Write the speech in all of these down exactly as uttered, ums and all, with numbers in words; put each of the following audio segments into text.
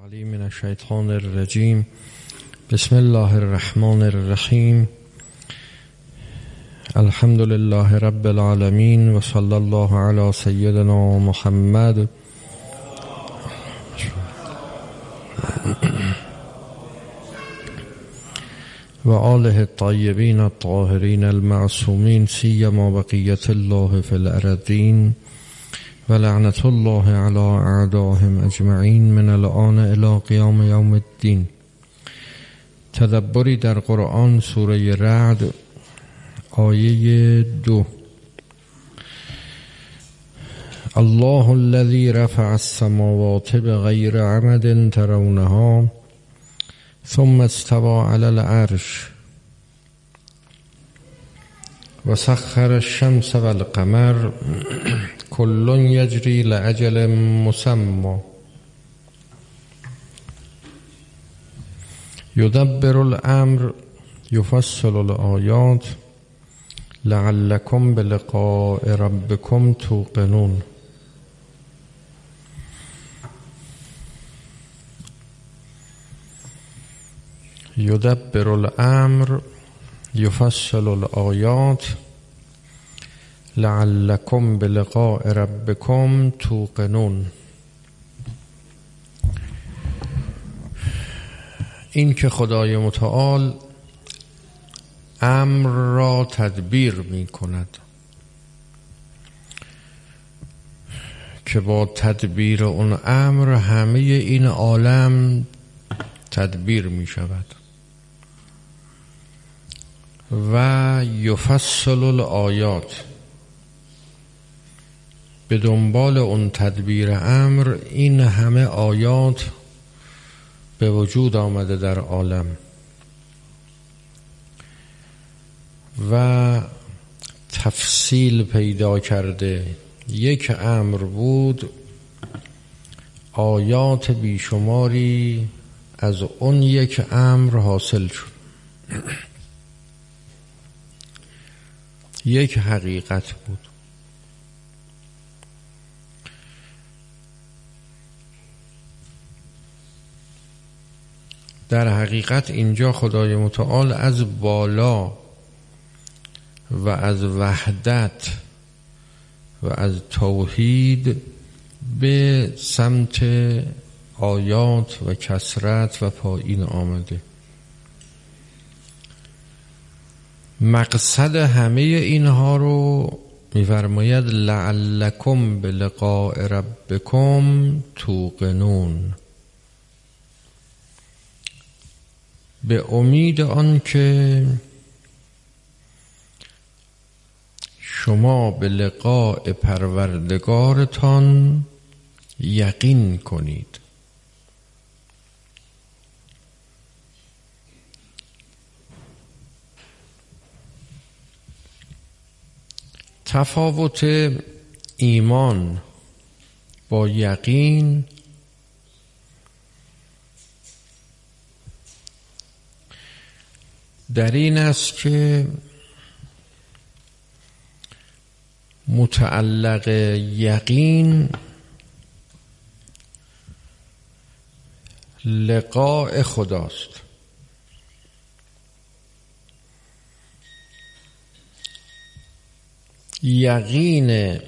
العلیم من الشیطان الرجیم. بسم الله الرحمن الرحیم. الحمد لله رب العالمین و صلی الله علی سیدنا محمد و آله الطیبین الطاهرین المعصومین، سیما بقیت الله فی الارضین و لعنت الله علی اعدائهم اجمعین من الآن الی قیام یوم الدین. تدبری در قرآن، سوره رعد، آیه دو. الله الذی رفع السماوات بغیر عمد ترونها ثم استوى علی العرش و سخر الشمس والقمر كل يجري لأجل مسمى يدبر الأمر يفصل الآيات لعلكم بلقاء ربكم توقنون. يدبر الأمر يفصل الآيات لعلكم بلقاء ربكم توقنون. این که خدای متعال امر را تدبیر می کند که با تدبیر اون امر همه این عالم تدبیر می شود و یفصل الآیات، به دنبال اون تدبیر امر این همه آیات به وجود آمده در عالم و تفصیل پیدا کرده. یک امر بود، آیات بیشماری از اون یک امر حاصل شد. یک حقیقت بود. در حقیقت اینجا خدای متعال از بالا و از وحدت و از توحید به سمت آیات و کثرت و پایین آمده. مقصد همه اینها رو می‌فرماید لعلکم بلقاء ربکم توقنون، به امید آن که شما به لقاء پروردگارتان یقین کنید. تفاوت ایمان با یقین در این است که متعلق یقین لقاء خداست، یقین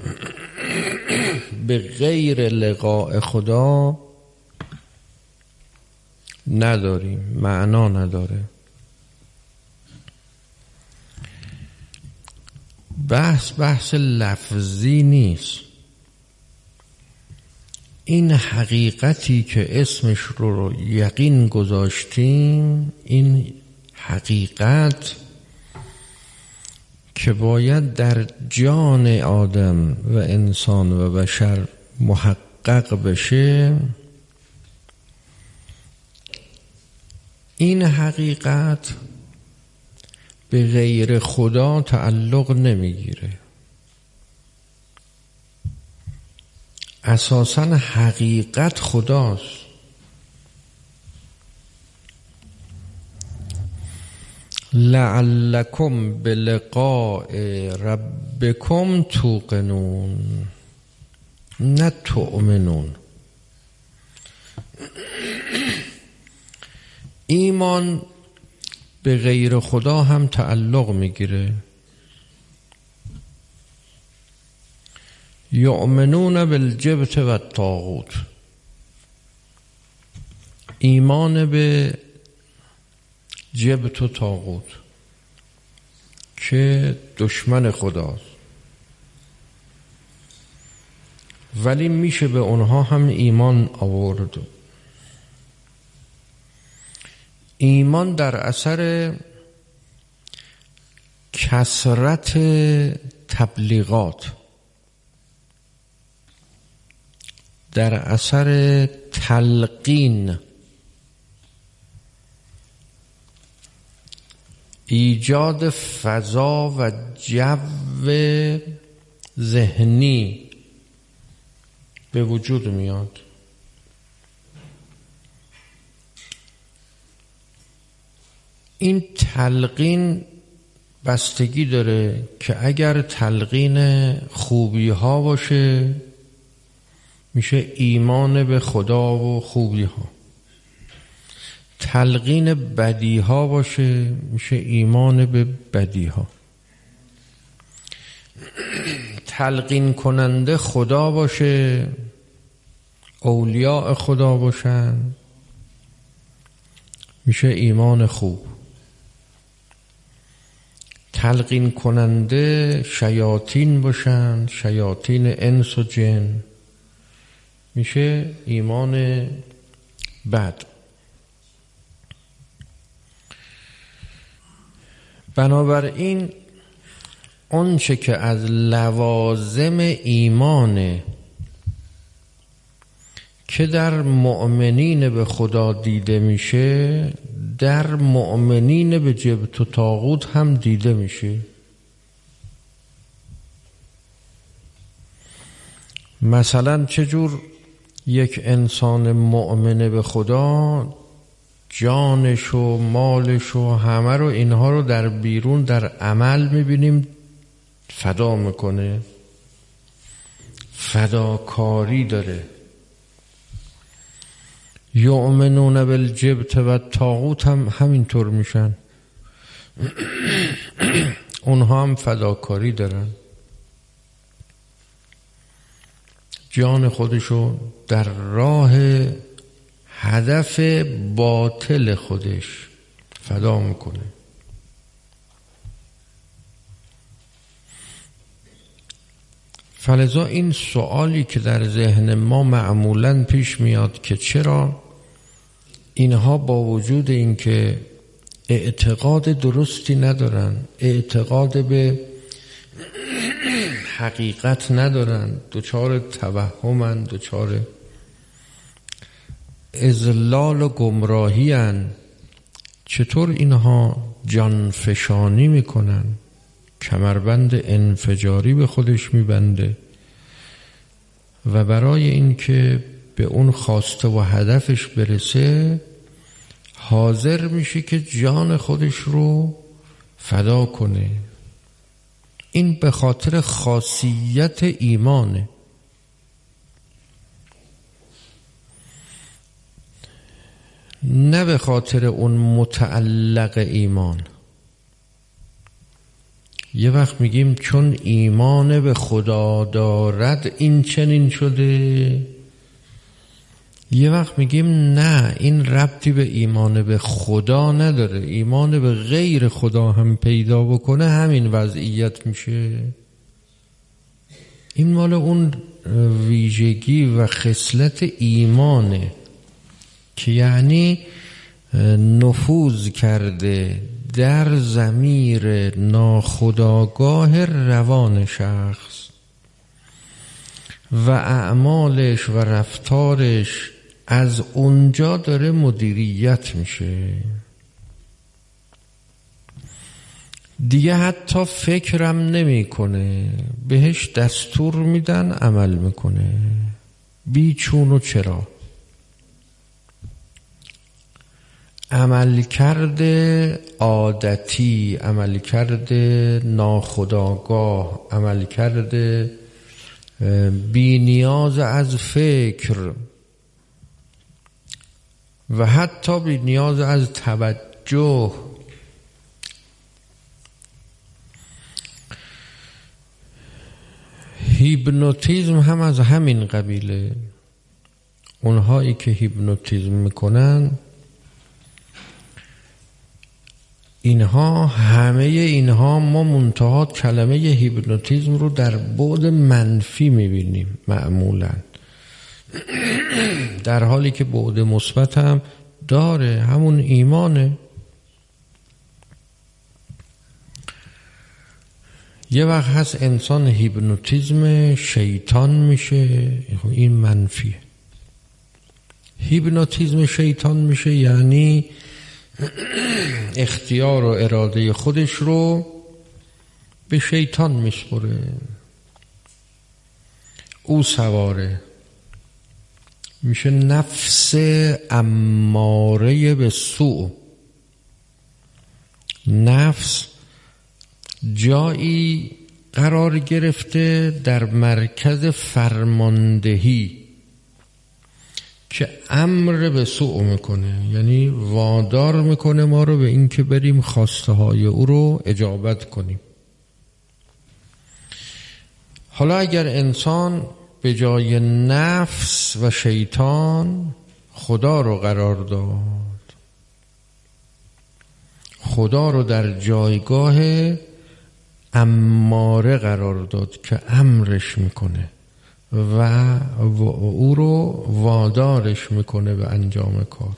به غیر لقاء خدا نداریم، معنا نداره. بحث بحث لفظی نیست. این حقیقتی که اسمش رو یقین گذاشتیم، این حقیقت که باید در جان آدم و انسان و بشر محقق بشه، این حقیقت به غیر خدا تعلق نمیگیره. اساساً حقیقت خداست. لعلکم بلقاء ربکم توقنون، نه تؤمنون. ایمان به غیر خدا هم تعلق میگیره. یؤمنون بالجبت و الطاغوت، ایمان به جبت و طاغوت که دشمن خداست، ولی میشه به اونها هم ایمان آورد. ایمان در اثر کثرت تبلیغات، در اثر تلقین، ایجاد فضا و جو ذهنی به وجود میاد. این تلقین بستگی داره که اگر تلقین خوبی ها باشه میشه ایمان به خدا و خوبی ها، تلقین بدی ها باشه میشه ایمان به بدی ها. تلقین کننده خدا باشه، اولیاء خدا باشن، میشه ایمان خوب. تلقین کننده شیاطین باشن، شیاطین انس و جن، میشه ایمان بد. بنابراین آنچه که از لوازم ایمانه که در مؤمنین به خدا دیده میشه، در مؤمنین به جبت و طاغوت هم دیده میشه. مثلا چجور یک انسان مؤمن به خدا جانش و مالش و همه رو اینها رو در بیرون در عمل میبینیم فدا میکنه، فداکاری داره. یؤمنون بالجبت و الطاغوت هم همینطور میشن، اونها هم فداکاری دارن، جان خودشو در راه هدف باطل خودش فدا میکنه. فلذا این سوالی که در ذهن ما معمولاً پیش میاد که چرا اینها با وجود اینکه اعتقاد درستی ندارن، اعتقاد به حقیقت ندارن، دچار توهمن، دچار اضلال و گمراهی هن، چطور اینها جانفشانی میکنن، کمربند انفجاری به خودش میبنده و برای اینکه به اون خواسته و هدفش برسه حاضر میشه که جان خودش رو فدا کنه. این به خاطر خاصیت ایمانه. نه به خاطر اون متعلق ایمان. یه وقت میگیم چون ایمان به خدا دارد این چنین شده، یه وقت میگیم نه، این ربطی به ایمان به خدا نداره، ایمان به غیر خدا هم پیدا بکنه همین وضعیت میشه. این مال اون ویژگی و خصلت ایمانه که یعنی نفوذ کرده در ضمیر ناخودآگاه روان شخص و اعمالش و رفتارش از اونجا داره مدیریت میشه. دیگه حتی فکرم نمیکنه، بهش دستور میدن عمل میکنه، بی چون و چرا. عمل کرده عادتی، عمل کرده ناخودآگاه، عمل کرده بی نیاز از فکر و حتی بی نیاز از توجه. هیپنوتیزم هم از همین قبیله. اونهایی که هیپنوتیزم میکنن اینها همه اینها ما منتها کلمه هیپنوتیزم رو در بعد منفی میبینیم معمولا، در حالی که بعد مثبت هم داره، همون ایمانه. یه وقت هست انسان هیپنوتیزم شیطان میشه، این منفیه. هیپنوتیزم شیطان میشه یعنی اختیار و اراده خودش رو به شیطان میسپره، او سواره میشه، نفس اماره به سوء. نفس جایی قرار گرفته در مرکز فرماندهی که امر به سوء میکنه، یعنی وادار میکنه ما رو به این که بریم خواسته های او رو اجابت کنیم. حالا اگر انسان به جای نفس و شیطان خدا رو قرار داد، خدا رو در جایگاه اماره قرار داد که امرش میکنه و او رو وادارش میکنه به انجام کار،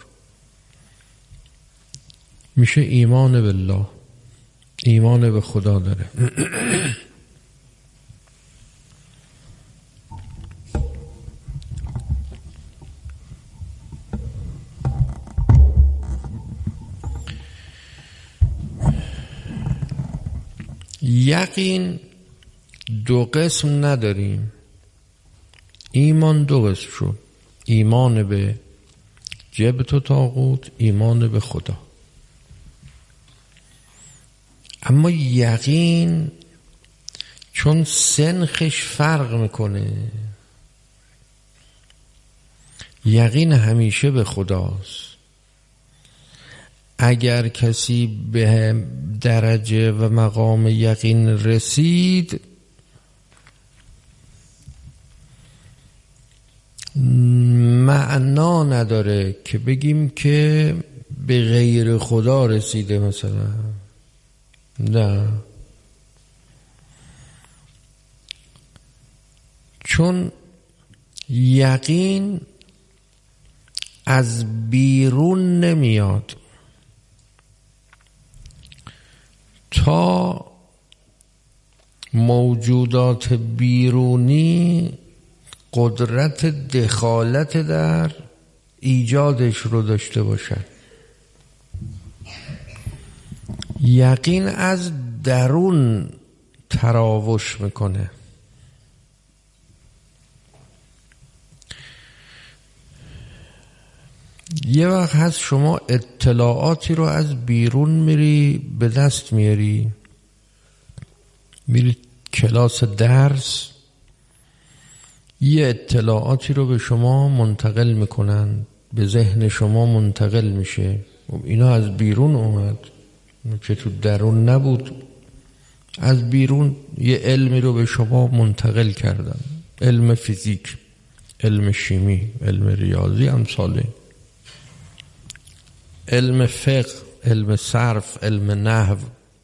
میشه ایمان بالله، ایمان به خدا داره. یقین دو قسم نداریم، ایمان دو قسم شد، ایمان به جبت و طاغوت، ایمان به خدا. اما یقین چون سنخش فرق میکنه، یقین همیشه به خداست. اگر کسی به درجه و مقام یقین رسید معنا نداره که بگیم که به غیر خدا رسیده مثلا، نه، چون یقین از بیرون نمیاد. تا موجودات بیرونی قدرت دخالت در ایجادش رو داشته باشن، یقین از درون تراوش میکنه. یه وقت هست شما اطلاعاتی رو از بیرون میری به دست میاری، میری کلاس درس، یه اطلاعاتی رو به شما منتقل میکنن، به ذهن شما منتقل میشه، اینا از بیرون اومد که تو درون نبود. از بیرون یه علمی رو به شما منتقل کردن، علم فیزیک، علم شیمی، علم ریاضی، امثاله، علم فقه، علم صرف، علم نحو،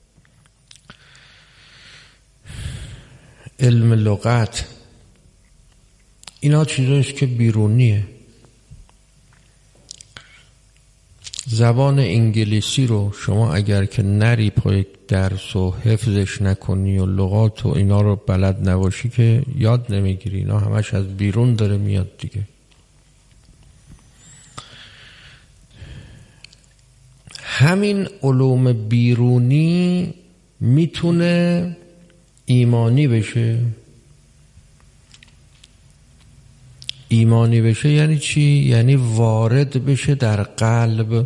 علم لغت. اینا چیزاییست که بیرونیه. زبان انگلیسی رو شما اگر که نری پای درس و حفظش نکنی و لغات و اینا رو بلد نباشی که یاد نمیگیری، اینا همش از بیرون داره میاد دیگه. همین علوم بیرونی میتونه ایمانی بشه. ایمانی بشه یعنی چی؟ یعنی وارد بشه در قلب،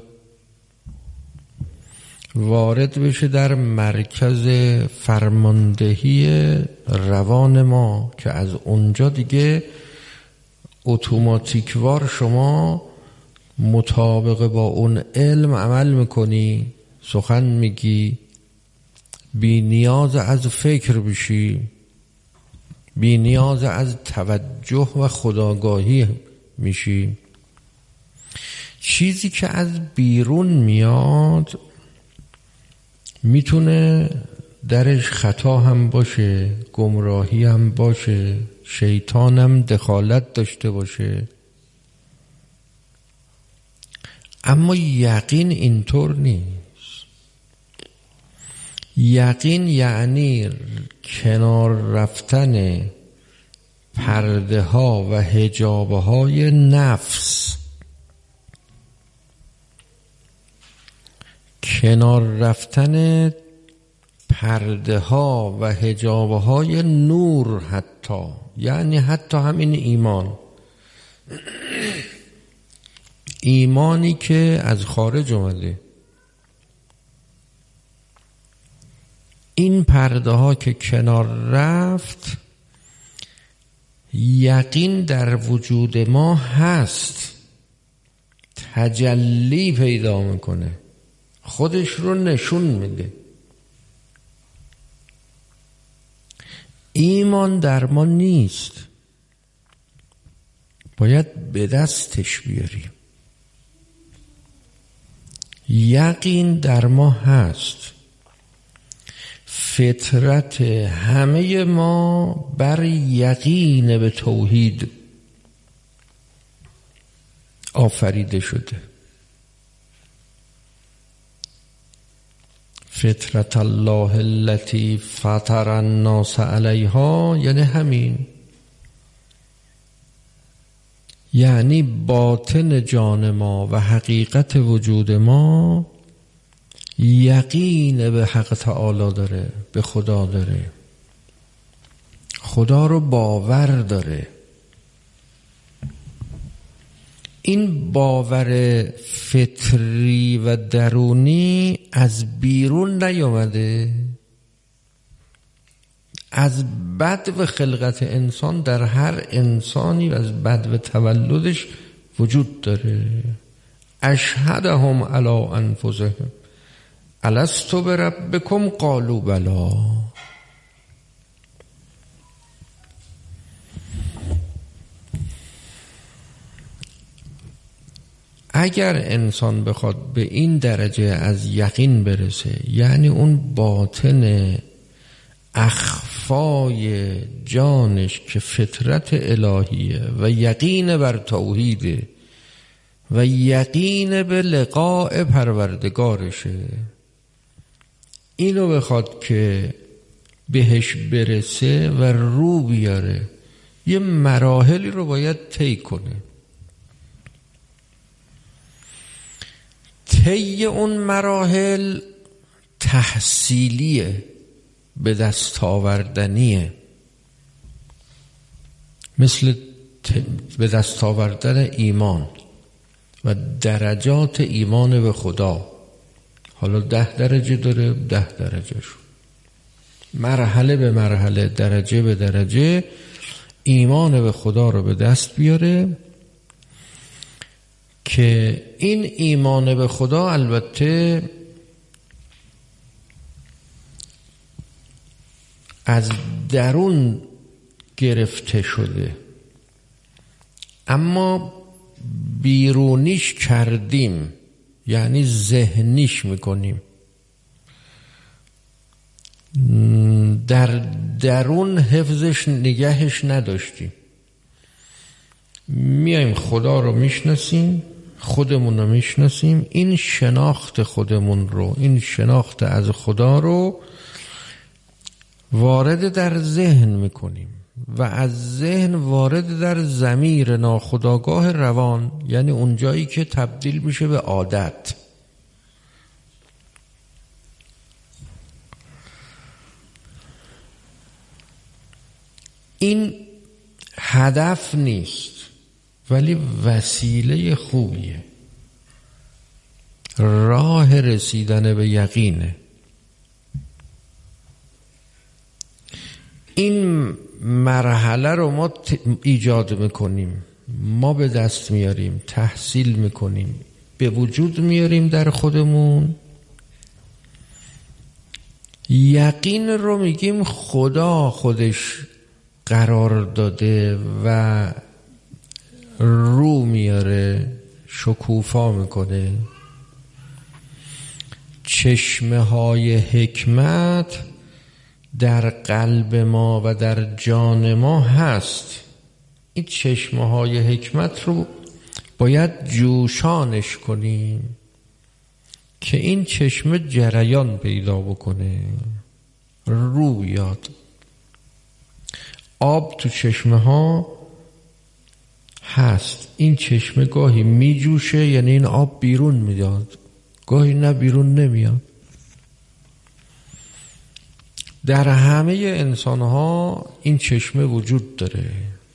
وارد بشه در مرکز فرماندهی روان ما که از اونجا دیگه اتوماتیکوار شما مطابق با اون علم عمل میکنی، سخن میگی، بی نیاز از فکر بشی، بی نیاز از توجه و خودآگاهی میشی. چیزی که از بیرون میاد میتونه درش خطا هم باشه، گمراهی هم باشه، شیطان هم دخالت داشته باشه، اما یقین اینطور نیست. یقین یعنی کنار رفتن پرده ها و حجاب های نفس، کنار رفتن پرده ها و حجاب های نور، حتی یعنی حتی همین ایمان، ایمانی که از خارج اومده. این پرده ها که کنار رفت، یقین در وجود ما هست، تجلی پیدا میکنه، خودش رو نشون میده. ایمان در ما نیست، باید به دستش بیاریم. یقین در ما هست. فطرت همه ما بر یقین به توحید آفریده شده. فطرت الله التي فطر الناس علیها، یعنی همین، یعنی باطن جان ما و حقیقت وجود ما یقین به حق تعالی داره، به خدا داره، خدا رو باور داره. این باور فطری و درونی از بیرون نیامده، از بدو خلقت انسان در هر انسانی و از بدو تولدش وجود داره. اشهدهم علی انفسهم الستو بربکم قالوا بلی. اگر انسان بخواد به این درجه از یقین برسه، یعنی اون باطن اخفای جانش که فطرت الهیه و یقین بر توحیده و یقین به لقاء پروردگارشه، اینو بخواد که بهش برسه و رو بیاره، یه مراحلی رو باید طی کنه. طی اون مراحل تحصیلیه، به دست آوردنیه، مثل به دست آوردن ایمان و درجات ایمان به خدا. حالا ده درجه داره، ده درجه شو، مرحله به مرحله، درجه به درجه ایمان به خدا رو به دست بیاره. که این ایمان به خدا البته از درون گرفته شده، اما بیرونیش کردیم، یعنی ذهنیش میکنیم. در درون حفظش نگهش نداشتیم. میایم خدا رو میشناسیم، خودمون رو میشناسیم، این شناخت خودمون رو، این شناخت از خدا رو وارد در ذهن میکنیم و از ذهن وارد در ضمیر ناخودآگاه روان، یعنی اون جایی که تبدیل میشه به عادت. این هدف نیست ولی وسیله خوبیه، راه رسیدن به یقینه. این مرحله رو ما ایجاد میکنیم، ما به دست میاریم، تحصیل میکنیم، به وجود میاریم در خودمون، یقین رو میگیم خدا خودش قرار داده و رو میاره، شکوفا میکنه. چشمه های حکمت در قلب ما و در جان ما هست. این چشمه های حکمت رو باید جوشانش کنیم که این چشمه جریان پیدا بکنه، رو بیاد. آب تو چشمه ها هست، این چشمه گاهی می جوشه، یعنی این آب بیرون میاد، گاهی نه بیرون نمیاد. در همه انسان ها این چشمه وجود داره،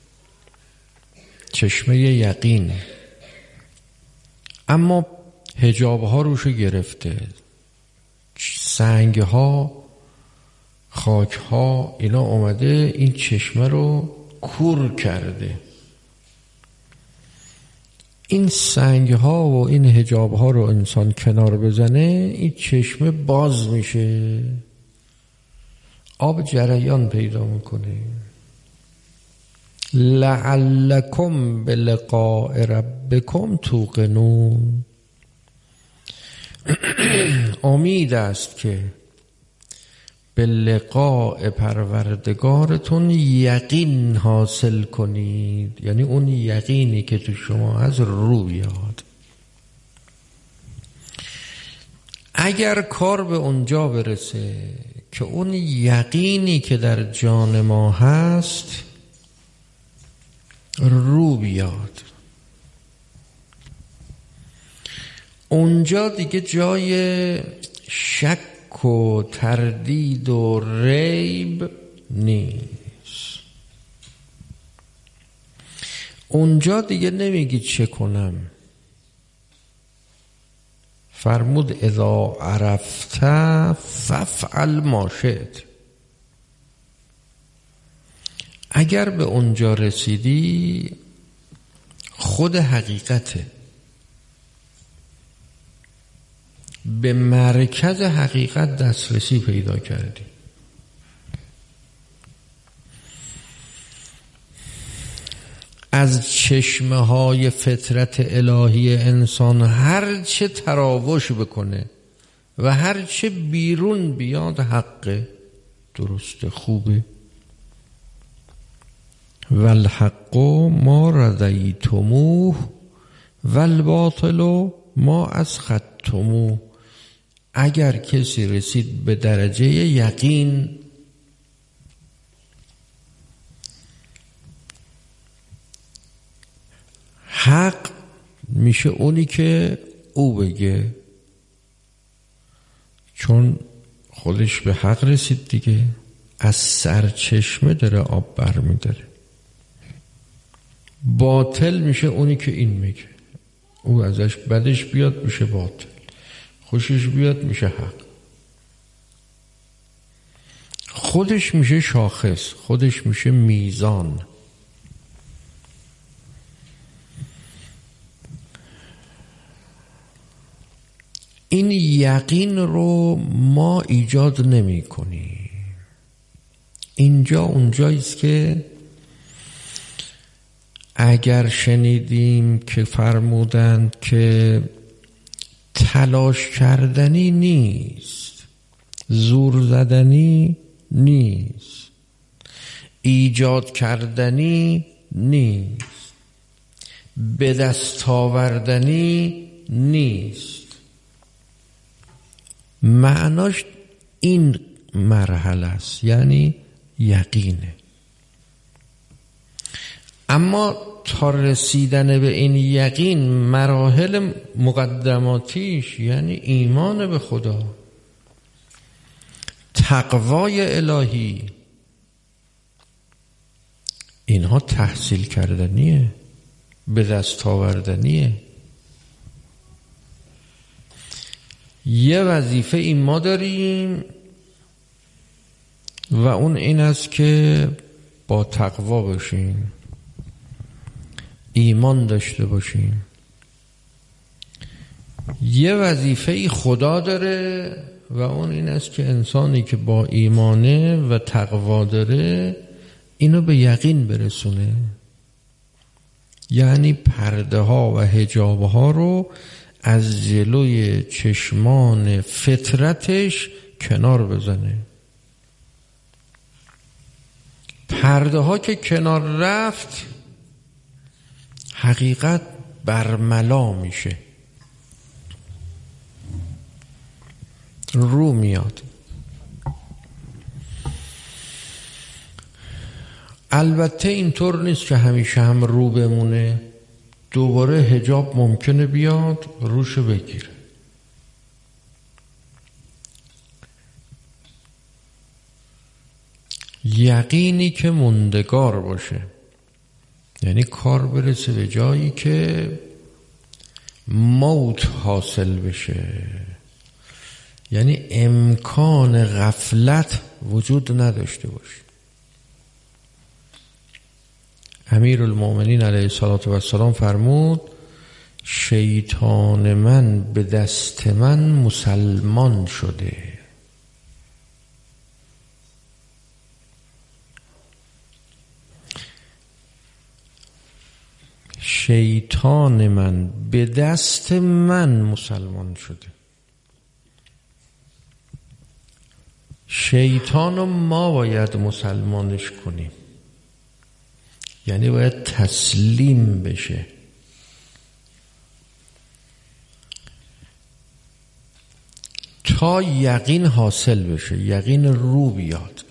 چشمه یقین. اما حجاب ها روش گرفته، سنگ ها، خاک ها، اینا اومده این چشمه رو کور کرده. این سنگ ها و این حجاب ها رو انسان کنار بزنه، این چشمه باز میشه، آب جریان پیدا میکنه. لعلکم بلقاء ربکم توقنون. امید است که به لقاء پروردگارتون یقین حاصل کنید، یعنی اون یقینی که تو شما از رو بیاد. اگر کار به اونجا برسه که اون یقینی که در جان ما هست رو بیاد، اونجا دیگه جای شک و تردید و ریب نیست. اونجا دیگه نمیگی چه کنم. فرمود اذا عرفت فافعل ما شئت. اگر به اونجا رسیدی خود حقیقته، به مرکز حقیقت دسترسی پیدا کردی. از چشمه های فطرت الهی انسان هر چه تراوش بکنه و هر چه بیرون بیاد حقه، درسته، خوبه. والحق ما رضیتموه والباطل ما اسخطتموه. اگر کسی رسید به درجه یقین، حق میشه اونی که او بگه، چون خودش به حق رسید دیگه، از سرچشمه داره آب برمی داره. باطل میشه اونی که این میگه، او ازش بدش بیاد میشه باطل، خوشش بیاد میشه حق. خودش میشه شاخص، خودش میشه میزان. این یقین رو ما ایجاد نمی کنیم. اینجا اونجاییست که اگر شنیدیم که فرمودند که تلاش کردنی نیست، زور زدنی نیست، ایجاد کردنی نیست، به دست آوردنی نیست، معناش این مرحله است، یعنی یقینه. اما تا رسیدن به این یقین مراحل مقدماتیش یعنی ایمان به خدا، تقوای الهی، اینها تحصیل کردنیه، به دست آوردنیه. یه وظیفه این ما داریم و اون این است که با تقوا باشیم، ایمان داشته باشیم. یه وظیفه خدا داره و اون این است که انسانی که با ایمانه و تقوا داره اینو به یقین برسونه، یعنی پرده ها و حجاب ها رو از جلوی چشمان فطرتش کنار بزنه. پرده ها که کنار رفت حقیقت برملا میشه، رو میاد. البته اینطور نیست که همیشه هم رو بمونه، دوباره حجاب ممکنه بیاد روشو بگیره. یقینی که موندگار باشه، یعنی کار برسه به جایی که موت حاصل بشه، یعنی امکان غفلت وجود نداشته باشه. امیرالمومنین علیه الصلاة و السلام فرمود شیطان من به دست من مسلمان شده. شیطان من به دست من مسلمان شده. شیطان رو ما باید مسلمانش کنیم، یعنی باید تسلیم بشه. تا یقین حاصل بشه، یقین رو بیاد.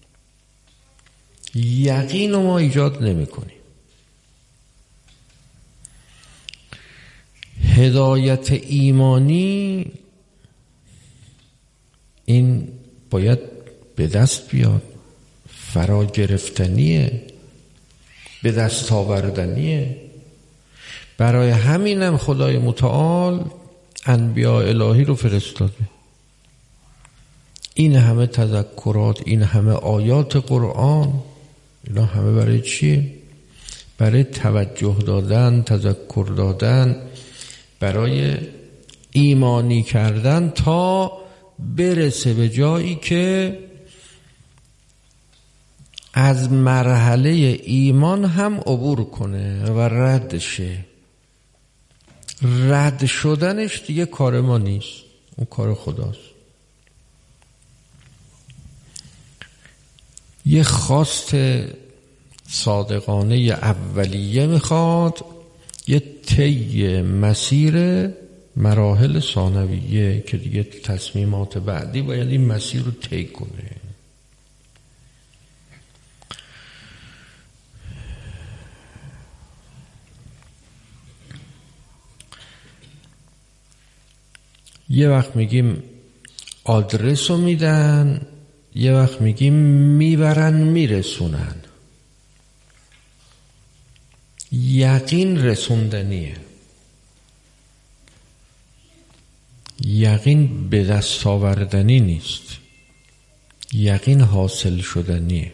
یقین رو ما ایجاد نمی کنیم. هدایت ایمانی این باید به دست بیاد، فرا گرفتنیه، به دست آوردنیه. برای همینم خدای متعال انبیاء الهی رو فرستاده. این همه تذکرات، این همه آیات قرآن، اینا همه برای چیه؟ برای توجه دادن، تذکر دادن، برای ایمانی کردن تا برسه به جایی که از مرحله ایمان هم عبور کنه و رد شه. رد شدنش دیگه کار ما نیست، اون کار خداست. یه خواست صادقانه اولیه میخواد، یه طی مسیر مراحل ثانویه که دیگه تصمیمات بعدی باید این مسیر رو طی کنه. یه وقت میگیم آدرس رو میدن، یه وقت میگیم میبرن میرسونن. یقین رسوندنیه، یقین به دست آوردنی نیست، یقین حاصل شدنیه.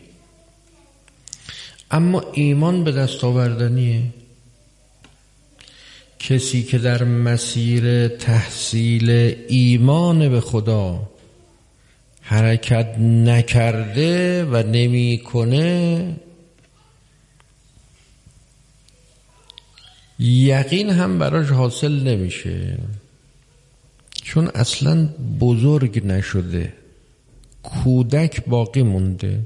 اما ایمان به دست آوردنیه. کسی که در مسیر تحصیل ایمان به خدا حرکت نکرده و نمی کنه، یقین هم براش حاصل نمیشه، چون اصلا بزرگ نشده، کودک باقی مونده.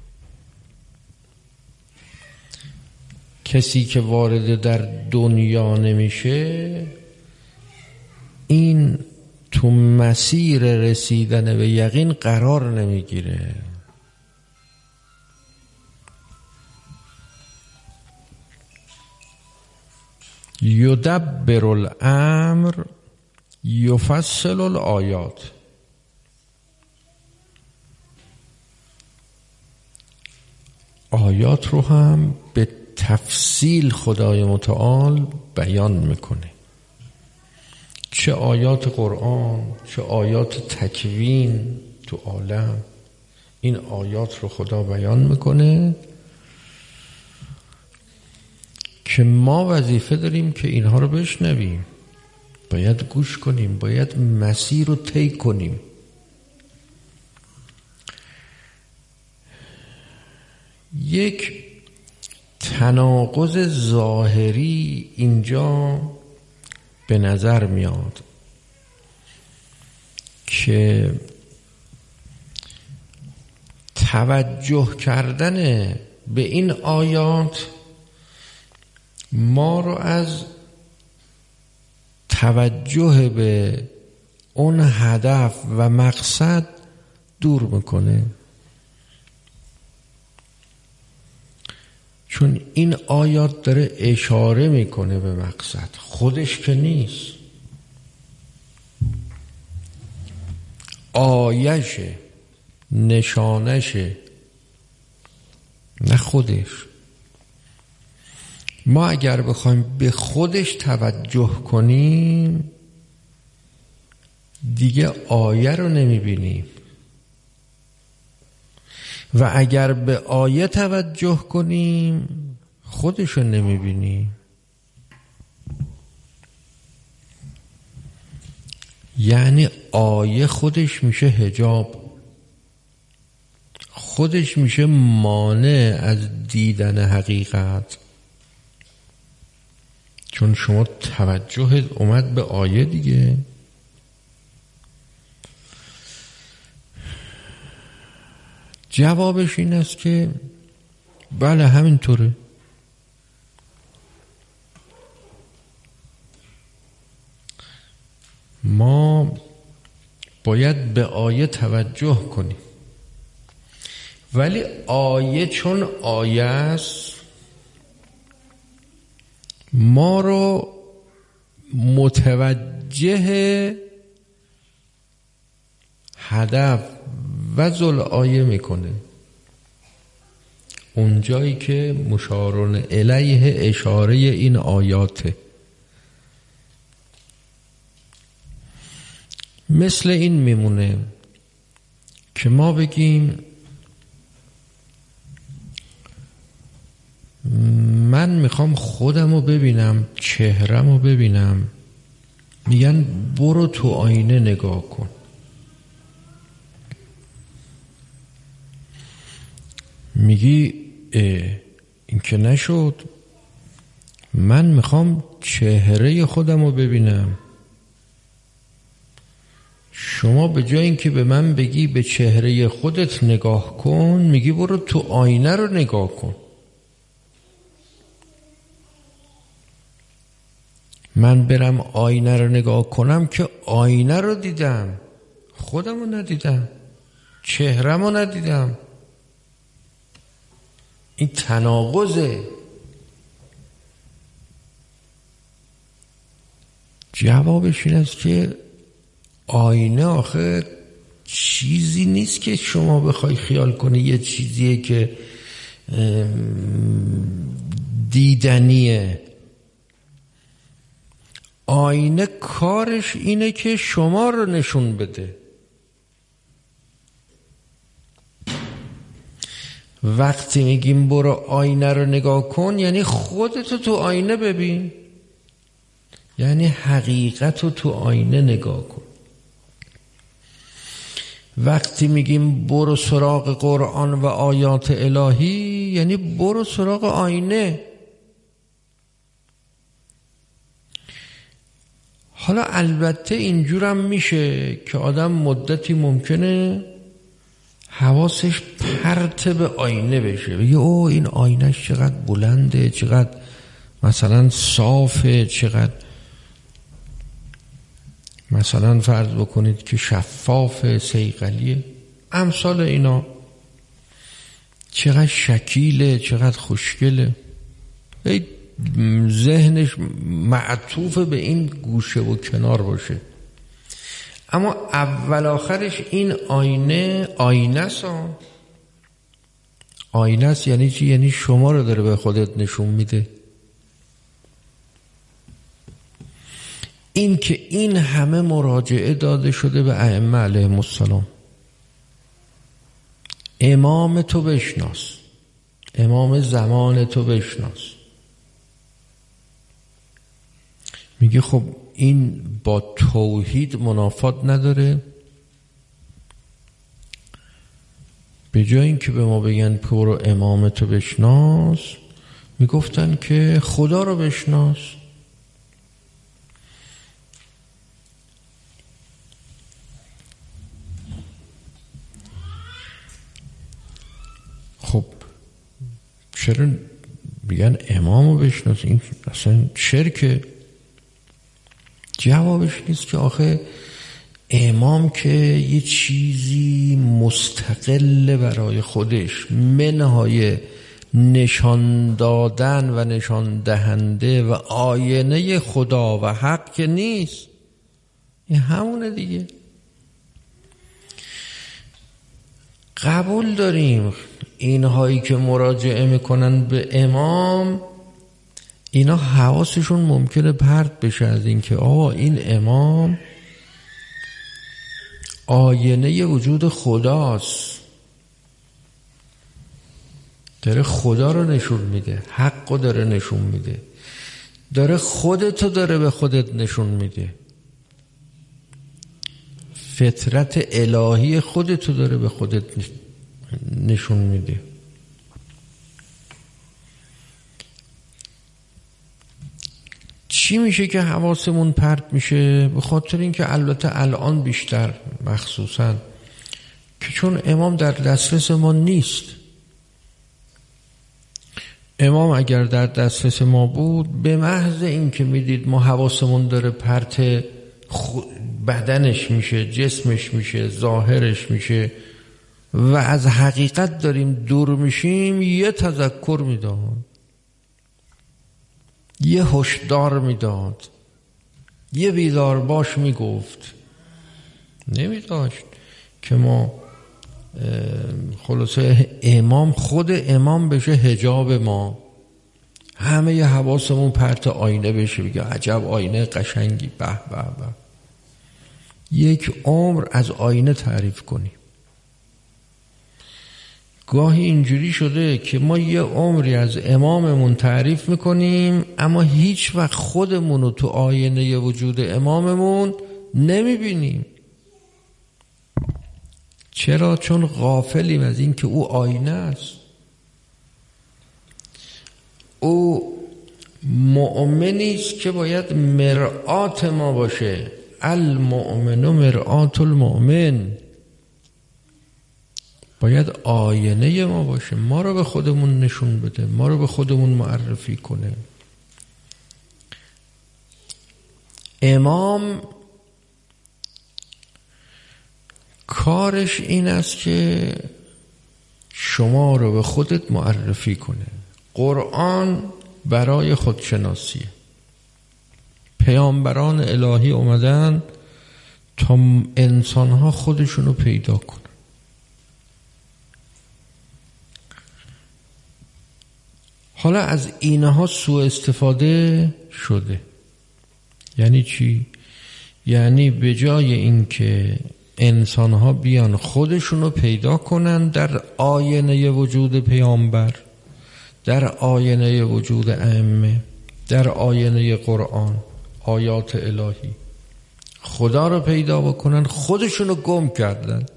کسی که وارد در دنیا نمیشه، این تو مسیر رسیدن به یقین قرار نمیگیره. یدبر الامر یفصل الآیات. آیات رو هم به تفصیل خدای متعال بیان میکنه. چه آیات قرآن، چه آیات تکوین تو عالم، این آیات رو خدا بیان میکنه که ما وظیفه داریم که اینها رو بشنویم، باید گوش کنیم، باید مسیر رو طی کنیم. یک تناقض ظاهری اینجا به نظر میاد که توجه کردن به این آیات ما رو از توجه به اون هدف و مقصد دور میکنه، چون این آیات داره اشاره میکنه به مقصد، خودش که نیست، آیشه، نشانشه، نه خودش. ما اگر بخوایم به خودش توجه کنیم دیگه آیه رو نمیبینیم، و اگر به آیه توجه کنیم خودش رو نمیبینیم. یعنی آیه خودش میشه حجاب، خودش میشه مانع از دیدن حقیقت، چون شما توجه اومد به آیه دیگه. جوابش این است که بله همینطوره. ما باید به آیه توجه کنیم، ولی آیه چون آیه است ما رو متوجه هدف و ذل آیه میکنه، اون جایی که مشارون الیه اشاره این آیاته. مثل این میمونه که ما بگیم من میخوام خودم رو ببینم، چهرم رو ببینم، میگن برو تو آینه نگاه کن. میگی این که نشد، من میخوام چهره خودم رو ببینم. شما به جای اینکه به من بگی به چهره خودت نگاه کن، میگی برو تو آینه رو نگاه کن. من برم آینه رو نگاه کنم که آینه رو دیدم، خودم رو ندیدم، چهرم رو ندیدم. این تناقضه. جوابش این است که آینه آخه چیزی نیست که شما بخوای خیال کنی یه چیزیه که دیدنیه. آینه کارش اینه که شما رو نشون بده. وقتی میگیم برو آینه رو نگاه کن یعنی خودتو تو آینه ببین، یعنی حقیقت رو تو آینه نگاه کن. وقتی میگیم برو سراغ قرآن و آیات الهی یعنی برو سراغ آینه. حالا البته اینجورم میشه که آدم مدتی ممکنه حواسش پرت به آینه بشه، بگه او این آینهش چقدر بلنده، چقدر مثلا صافه، چقدر مثلا فرض بکنید که شفاف، صیقلیه، امثال اینا، چقدر شکیله، چقدر خوشگله. ذهنش معطوف به این گوشه و کنار باشه. اما اول آخرش این آینه آینه است. آینه است یعنی چی؟ یعنی شما رو داره به خودت نشون میده. این که این همه مراجعه داده شده به ائمه علیهم السلام، امام تو بشناس، امام زمان تو بشناس، میگه خب این با توحید منافات نداره؟ به جای اینکه به ما بگن برو امامتو بشناس، میگفتن که خدا رو بشناس. خب چرا میگن امامو بشناس؟ این اصلا شرکه. جوابش نیست که آخه امام که یه چیزی مستقل برای خودش، منهای نشان دادن و نشان دهنده و آینه خدا و حق که نیست. این همونه دیگه. قبول داریم اینهایی که مراجعه میکنن به امام، اینا حواسشون ممکنه پرت بشه از این که آقا این امام آینه وجود خداست، داره خدا رو نشون میده، حق رو داره نشون میده، داره خودتو داره به خودت نشون میده، فطرت الهی خودتو داره به خودت نشون میده. چی میشه که حواسمون پرت میشه؟ به خاطر اینکه البته الان بیشتر مخصوصا که چون امام در دسترس ما نیست. امام اگر در دسترس ما بود، به محض اینکه میدید ما حواسمون داره پرت بدنش میشه، جسمش میشه، ظاهرش میشه و از حقیقت داریم دور میشیم، یه تذکر میداد، یه هشدار میداد، یه بیدار باش میگفت. نمیداشت که ما خلاصه امام، خود امام بشه حجاب ما، همه ی حواسمون پرت آینه بشه، بگه عجب آینه قشنگی، به به به. یک عمر از آینه تعریف کنیم. گاهی اینجوری شده که ما یه عمری از اماممون تعریف میکنیم اما هیچ وقت خودمونو تو آینه وجود اماممون نمیبینیم. چرا؟ چون غافلیم از این که او آینه است. او مؤمنی است که باید مرآت ما باشه. المؤمن مرآت المؤمن، باید آینه ما باشه، ما رو به خودمون نشون بده، ما رو به خودمون معرفی کنه. امام کارش این است که شما رو به خودت معرفی کنه. قرآن برای خودشناسیه. پیامبران الهی اومدن تا انسانها خودشونو پیدا کنن. حالا از اینها سوء استفاده شده. یعنی چی؟ یعنی به جای اینکه انسانها بیان خودشونو پیدا کنن در آینه وجود پیامبر، در آینه وجود ائمه، در آینه قرآن، آیات الهی، خدا رو پیدا بکنن، خودشونو گم کردن.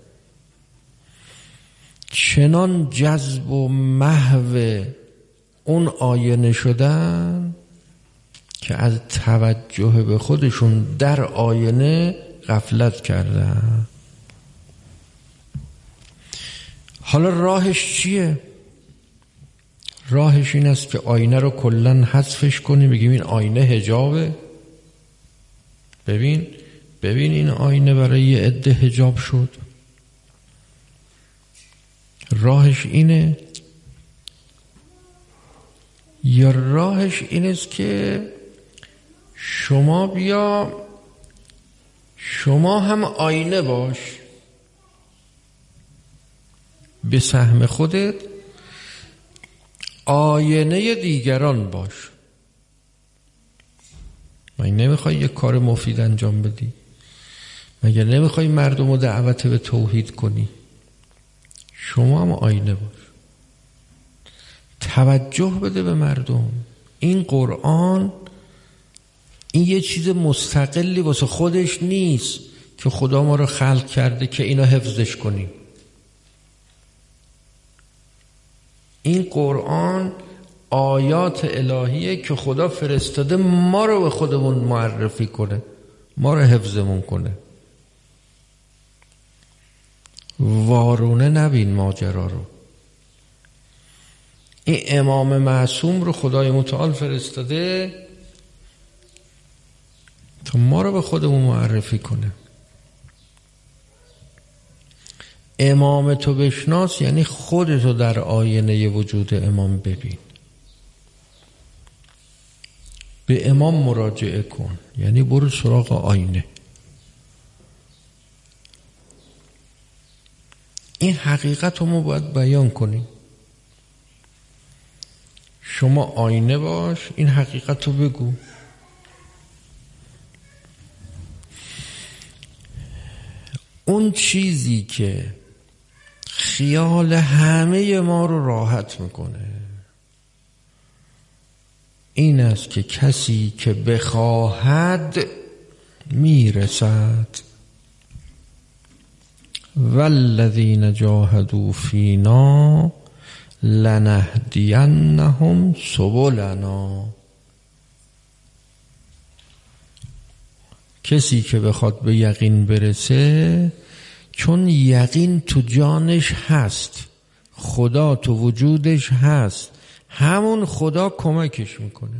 چنان جذب و محو اون آینه شدن که از توجه به خودشون در آینه غفلت کردن. حالا راهش چیه؟ راهش این است که آینه رو کلن حذفش کنی، بگیم این آینه حجابه. ببین ببین این آینه برای یه عده حجاب شد. راهش اینه؟ یا راهش این است که شما بیا، شما هم آینه باش، به سهم خودت آینه دیگران باش. مگه نمیخوای یک کار مفید انجام بدی؟ مگه نمیخوای مردم رو دعوت به توحید کنی؟ شما هم آینه باش، توجه بده به مردم. این قرآن این یه چیز مستقلی واسه خودش نیست که خدا ما رو خلق کرده که اینو حفظش کنیم. این قرآن آیات الهیه که خدا فرستاده ما رو به خودمون معرفی کنه، ما رو حفظمون کنه. وارونه نبین ماجرا رو. این امام معصوم رو خدای متعال فرستاده تا ما رو به خودمون معرفی کنه. امام تو بشناس یعنی خودتو در آینه وجود امام ببین. به امام مراجعه کن یعنی برو سراغ آینه. این حقیقت رو ما باید بیان کنیم. شما آینه باش، این حقیقت رو بگو. اون چیزی که خیال همه ما رو راحت میکنه این است که کسی که بخواهد میرسد. والذین جاهدوا فینا لنهدینهم سبلنا. کسی که بخواد به یقین برسه، چون یقین تو جانش هست، خدا تو وجودش هست، همون خدا کمکش میکنه،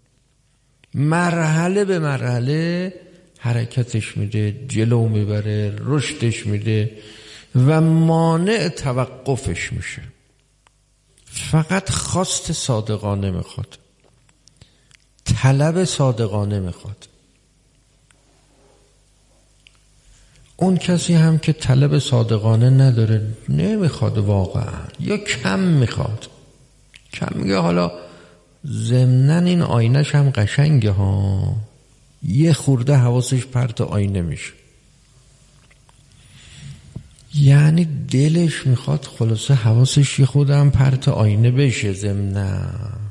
مرحله به مرحله حرکتش میده، جلو میبره، رشدش میده و مانع توقفش میشه. فقط خواست صادقانه میخواد، طلب صادقانه میخواد. اون کسی هم که طلب صادقانه نداره، نمیخواد واقعا، یا کم میخواد، کم میگه حالا ضمناً این آینش هم قشنگه ها، یه خورده حواسش پرت آینه میشه. یعنی دلش میخواد خلاصه حواسش یه خورده هم پرت آینه بشه ضمناً.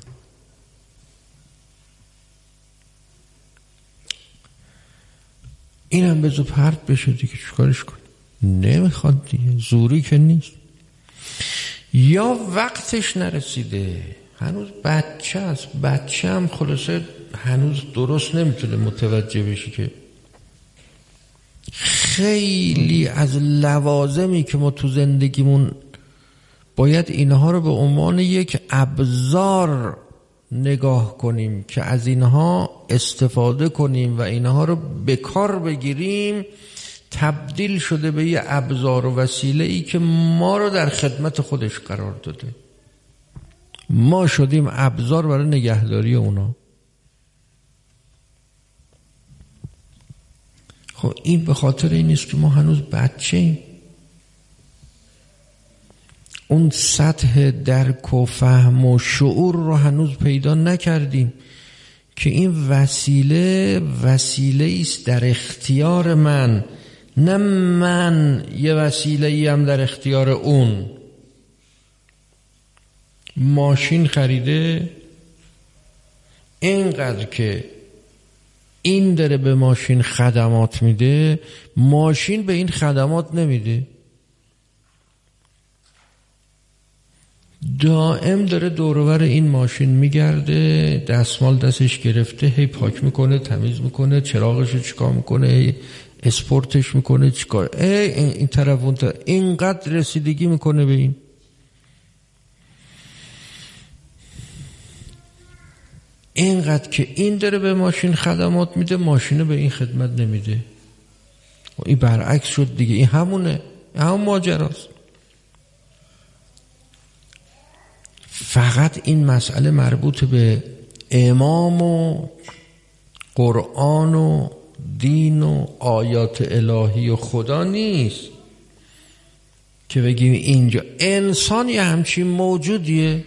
این هم بذار پرت بشه دیگه، چیکارش کن؟ نمیخواد دیگه، زوری که نیست. یا وقتش نرسیده، هنوز بچه است، بچه هم خلاصه هنوز درست نمیتونه متوجه بشه که خیلی از لوازمی که ما تو زندگیمون باید اینها رو به عنوان یک ابزار نگاه کنیم که از اینها استفاده کنیم و اینها رو به کار بگیریم، تبدیل شده به یه ابزار و وسیله ای که ما رو در خدمت خودش قرار داده. ما شدیم ابزار برای نگهداری اونا. خب این به خاطر این نیست که ما هنوز بچه ایم، اون سطح درک و فهم و شعور رو هنوز پیدا نکردیم که این وسیله وسیله است در اختیار من، نه من یه وسیله ای هم در اختیار اون. ماشین خریده، اینقدر که این داره به ماشین خدمات میده، ماشین به این خدمات نمیده. دائم داره دورور این ماشین میگرده، دستمال دستش گرفته، هی پاک میکنه، تمیز میکنه، چراغشو چیکار میکنه، هی اسپورتش میکنه، چیکار ای این طرف اون طرف، اینقدر رسیدگی میکنه به این. اینقدر که این داره به ماشین خدمات میده، ماشین به این خدمت نمیده. این برعکس شد دیگه، این همونه، همون ماجراست. فقط این مسئله مربوط به امام و قرآن و دین و آیات الهی و خدا نیست که بگیم اینجا انسان یه همچین موجودیه.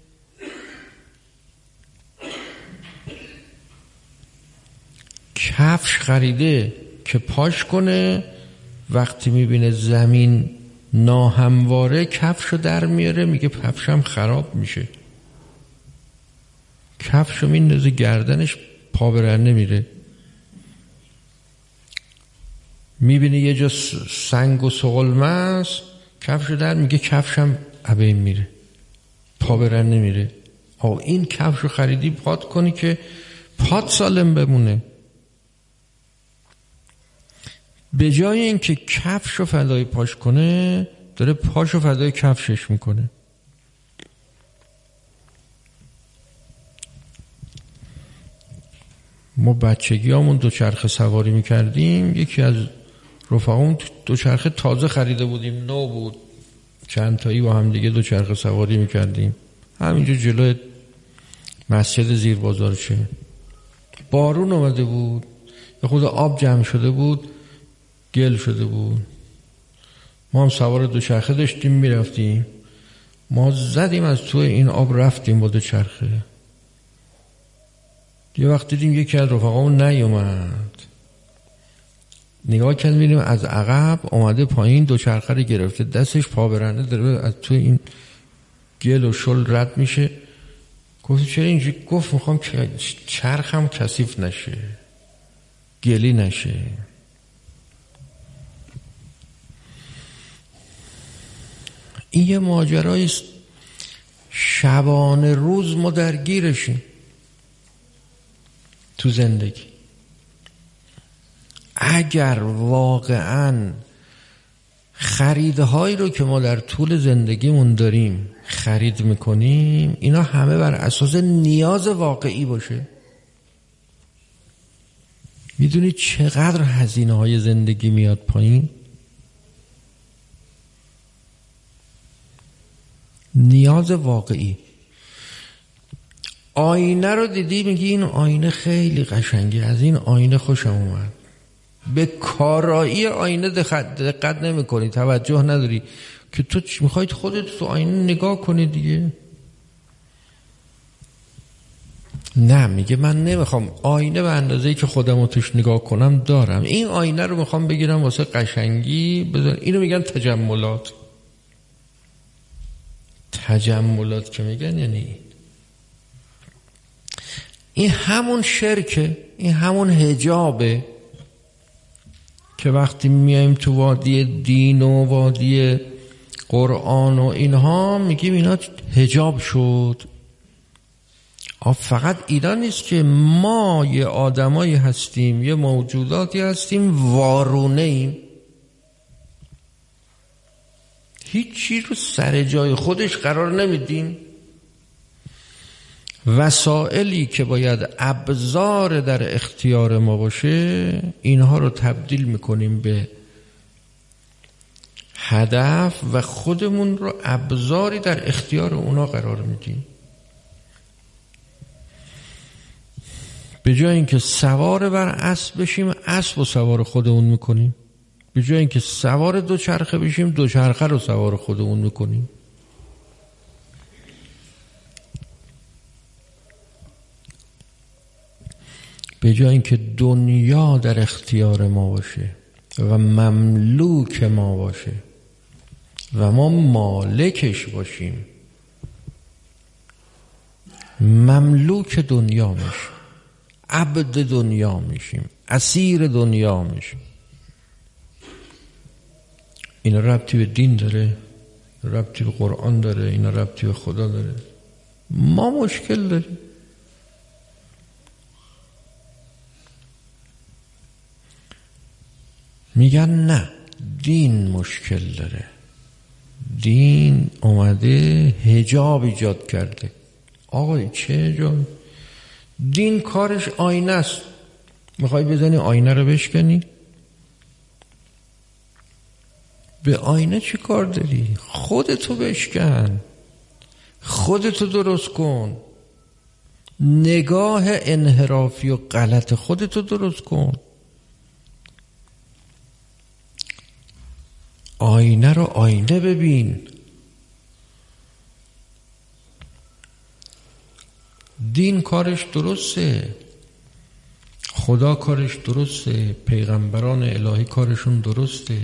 کفش خریده که پاش کنه، وقتی میبینه زمین ناهمواره کفشو در میاره، میگه کفشم خراب میشه، کفشو میندازه گردنش، پا برن نمیره. میبینه یه جا سنگ و سقلمه است، کفش در میگه کفشم عبه میره، پا برن نمیره. آه این کفش رو خریدی پات کنی که پات سالم بمونه. به جای اینکه کفش رو فدای پاش کنه داره پاش رو فدای کفشش میکنه. ما بچگی همون دوچرخه سواری میکردیم، یکی از رفقامون دوچرخه تازه خریده بودیم، نو بود، چند تایی با هم دیگه دوچرخه سواری میکردیم همینجا جلوی مسجد زیر بازارچه. بارون اومده بود، به خود آب جمع شده بود، گل شده بود. ما هم سوار دوچرخه داشتیم میرفتیم، ما زدیم از توی این آب رفتیم با دوچرخه. یه وقت دیدیم یکی از رفقامون نیومد، نگاه کردیم ببینیم از عقب اومده پایین، دوچرخه رو گرفته دستش پا برنده داره از توی این گل و شل رد میشه. گفت چرا اینجوری؟ گفت میخوام چرخم کثیف نشه، گلی نشه. این یه ماجراییست، شبانه روز ما درگیرشیم تو زندگی. اگر واقعا خریدهایی رو که ما در طول زندگیمون داریم خرید میکنیم، اینا همه بر اساس نیاز واقعی باشه، میدونی چقدر هزینه های زندگی میاد پایین؟ نیاز واقعی. آینه رو دیدی میگی این آینه خیلی قشنگه، از این آینه خوشم اومد، به کارایی آینه دقت نمی کنی، توجه نداری که تو میخواید خودت تو آینه نگاه کنی دیگه. نه، میگه من نمیخوام آینه به اندازه‌ای که خودم رو توش نگاه کنم دارم، این آینه رو میخوام بگیرم واسه قشنگی بذار. اینو میگن تجملات. تجملات که میگن یعنی این همون شرکه، این همون حجابه که وقتی میایم تو وادی دین و وادی قرآن و اینها میگیم اینا حجاب شد. فقط اینا نیست که ما یه آدمایی هستیم، یه موجوداتی هستیم وارونه ایم، هیچی رو سر جای خودش قرار نمیدیم. وسائلی که باید ابزار در اختیار ما باشه اینها رو تبدیل میکنیم به هدف و خودمون رو ابزاری در اختیار اونا قرار میدیم. به جای اینکه سوار بر اسب بشیم اسب رو سوار خودمون میکنیم، به جای اینکه سوار دوچرخه بشیم دوچرخه رو سوار خودمون میکنیم. به جای اینکه دنیا در اختیار ما باشه و مملوک ما باشه و ما مالکش باشیم، مملوک دنیا میشیم، عبد دنیا میشیم، اسیر دنیا میشیم. اینا ربطی به دین داره؟ ربطی به قرآن داره؟ اینا ربطی به خدا داره؟ ما مشکل داریم. میگن نه، دین مشکل داره، دین اومده حجاب ایجاد کرده. آقای چه حجاب؟ دین کارش آینه است، میخوای بزنی آینه رو بشکنی؟ به آینه چی کار داری؟ خودتو بشکن، خودتو درست کن، نگاه انحرافی و غلط خودتو درست کن. آینه رو آینه ببین. دین کارش درسته، خدا کارش درسته، پیغمبران الهی کارشون درسته،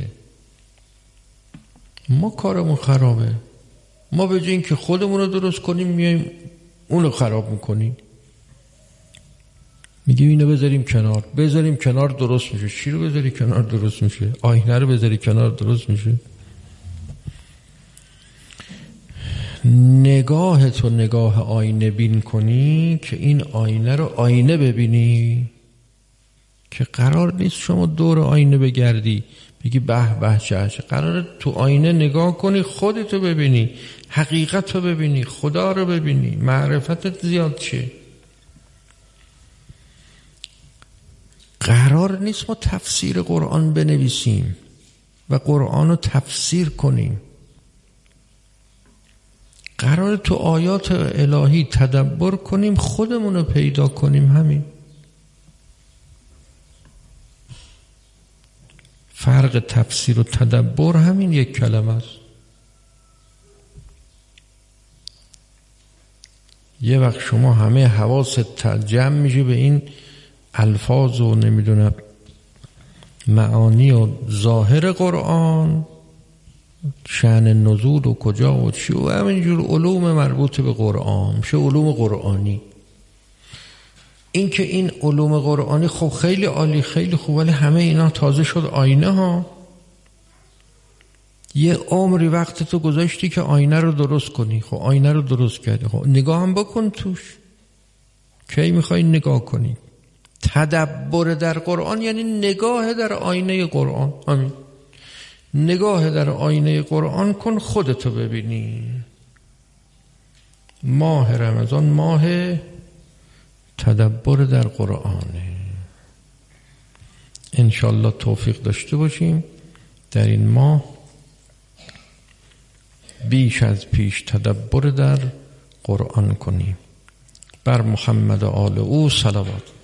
ما کارمون خرابه. ما به جای اینکه خودمون رو درست کنیم میایم اون رو خراب میکنیم. میگیم اینو بذاریم کنار، بذاریم کنار درست میشه. چی رو بذاری کنار درست میشه؟ آینه رو بذاری کنار درست میشه؟ نگاه تو نگاه آینه بین کنی که این آینه رو آینه ببینی، که قرار نیست شما دور آینه بگردی بگی به به چه چه. قراره تو آینه نگاه کنی، خودتو ببینی، حقیقت رو ببینی، خدا رو ببینی، معرفتت زیاد شه. قرار نیست ما تفسیر قرآن بنویسیم و قرآن رو تفسیر کنیم. قرار تو آیات الهی تدبر کنیم، خودمون رو پیدا کنیم. همین فرق تفسیر و تدبر، همین یک کلمه است. یه وقت شما همه حواست جمع میشه به این الفاظ و نمیدونم معانی و ظاهر قرآن، شأن نزول و کجا و چی و همینجور علوم مربوط به قرآن میشه علوم قرآنی. این که این علوم قرآنی خب خیلی عالی، خیلی خوب، ولی همه اینا تازه شد آینه ها. یه عمری وقت تو گذاشتی که آینه رو درست کنی، خب آینه رو درست کردی، خب نگاه هم بکن توش. کی میخوای نگاه کنی؟ تدبر در قرآن یعنی نگاه در آینه قرآن. همین نگاه در آینه قرآن کن، خودتو ببینی. ماه رمضان ماه تدبر در قرآنه. انشالله توفیق داشته باشیم در این ماه بیش از پیش تدبر در قرآن کنیم. بر محمد و آل او صلوات.